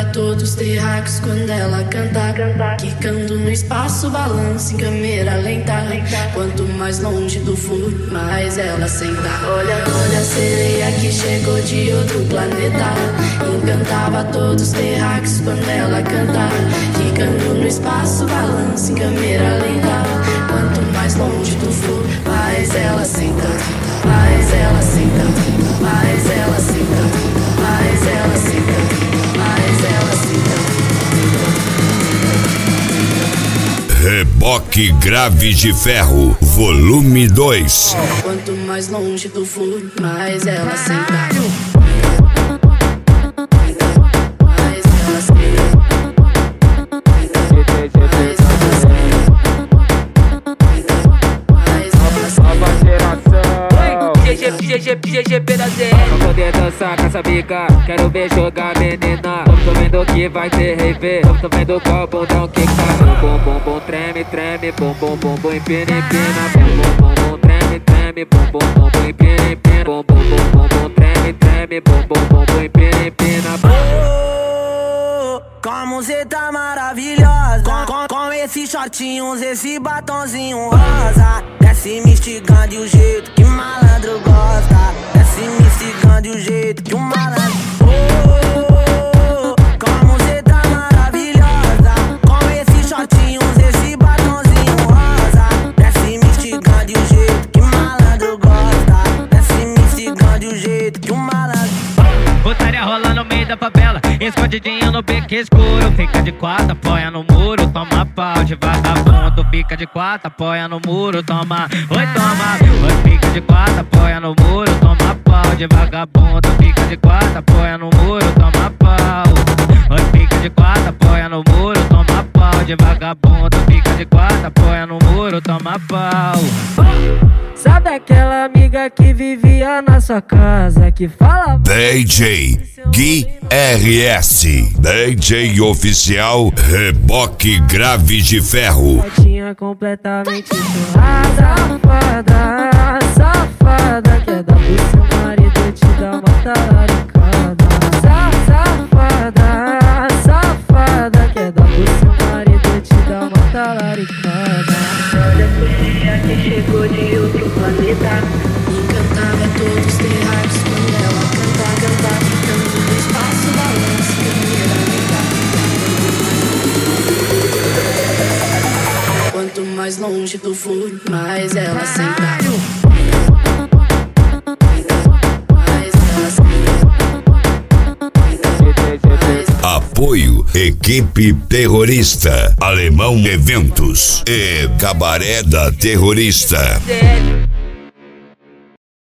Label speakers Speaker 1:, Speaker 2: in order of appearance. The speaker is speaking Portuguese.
Speaker 1: todos terráqueos quando ela canta, quicando no espaço, balança em câmera lenta. Quanto mais longe do furo, mais ela senta. Olha, olha a sereia que chegou de outro planeta. Encantava todos terráqueos quando ela canta, quicando no espaço, balança em câmera lenta. Quanto mais longe do furo, mais ela senta. Mais ela senta, mais ela senta, mais ela senta, mais ela senta.
Speaker 2: Reboque Graves de Ferro, volume 2.
Speaker 1: Quanto mais longe do furo, mais ela senta.
Speaker 3: GG da ZR. Pra poder dançar com essa bica, quero ver jogar menina. Tô vendo que vai ter rave, tô vendo qual bundão que tá. Bum bum bum treme, treme, bum bum bum bum empina, empina. Bum bum bum treme, treme, bum bum bum bum empina, empina. Bum bum bum bum treme, treme, bum bum bum bum empina, empina.
Speaker 4: Oh, como cê tá maravilhosa, com esses shortinhos, esse batonzinho rosa. Desce me instigando o jeito que malandro gosta. Desce me instigando o jeito que o malandro. Oh, como cê tá maravilhosa, com esses shortinhos, esse batonzinho rosa. Desce me instigando o jeito que malandro gosta. Desce me instigando o jeito que o malandro.
Speaker 3: Putaria rola no meio da favela, escondidinho no beco escuro. Fica de quatro, apoia no muro, toma pau de vagabundo. Fica de quatro, apoia no muro, toma. Oi, toma. Oi, fica de quatro, apoia no muro, toma pau de vagabundo. Fica de quatro, apoia no muro, toma pau. Oi, fica de quatro, apoia no muro, toma pau de vagabundo. Fica de quatro, apoia no muro, toma pau.
Speaker 5: Sabe aquela amiga que vivia na sua casa, que falava
Speaker 2: DJ Gui RS, DJ oficial Reboque Graves de Ferro.
Speaker 5: tinha completamente churrada, safada, safada, que é dar pro seu marido te dá uma talaricada. Safada, safada, que é dar pro seu marido te dá uma talaricada.
Speaker 1: Olha a sereia que chegou de outro planeta. Encantava todos terráqueos quando ela canta, ficando no espaço, balança em câmera lenta. Quanto mais longe do furo, mais ela senta.
Speaker 2: Apoio Equipe Terrorista, Alemão Eventos e Cabaré da Terrorista.